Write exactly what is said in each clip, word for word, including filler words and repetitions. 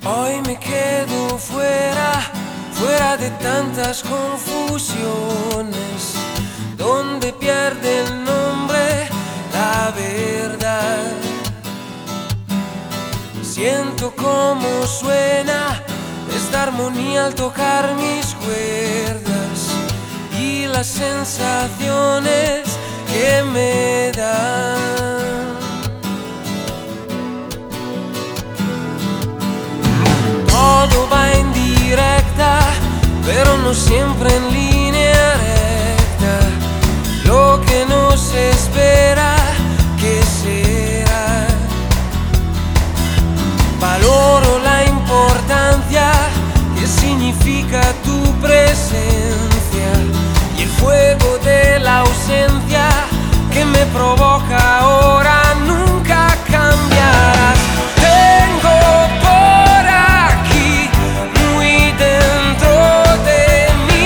Hoy me quedo fuera, fuera de tantas confusiones, donde pierde el nombre la verdad. Siento cómo suena esta armonía al tocar mis cuerdas y las sensaciones que me dan. Todo va en directa, pero no siempre en línea recta. Lo que nos espera, ¿qué será? Valoro la importancia que significa tu presencia y el fuego de la ausencia que me provoca ahora nunca cambiarás. Tengo por aquí, muy dentro de mí,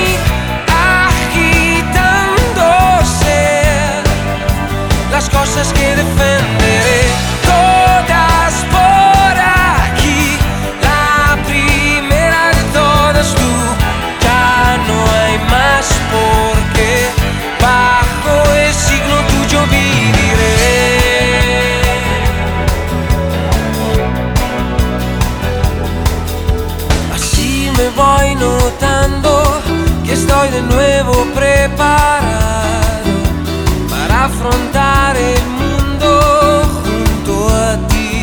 agitándose las cosas que defenderé. Todas por aquí, la primera de todas tú. Ya no hay más porque bajo el signo tuyo viviré. Así me voy notando que estoy de nuevo preparado para afrontar el mundo junto a ti,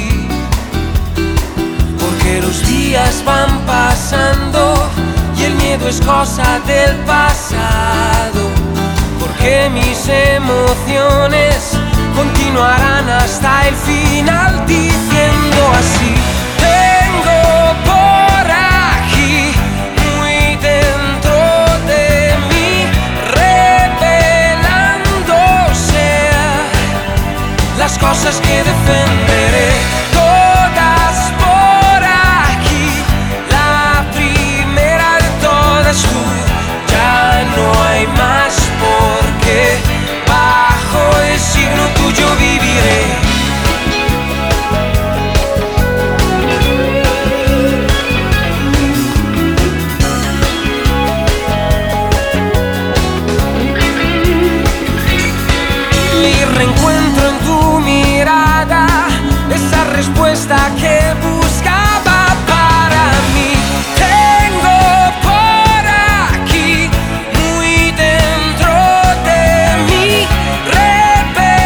porque los días van pasando y el miedo es cosa del pasado, porque mis emociones continuarán hasta el final diciendo así. Tengo por aquí, muy dentro de mí, revelándose las cosas que defenderé. Todas por aquí, la primera de todas tú. Ya no hay más porque bajo el signo tuyo viviré. Y reencuentro en tu mirada esa respuesta que buscaba para mí. Tengo por aquí, muy dentro de mí,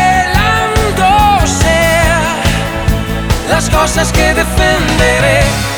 revelándose las cosas que defenderé.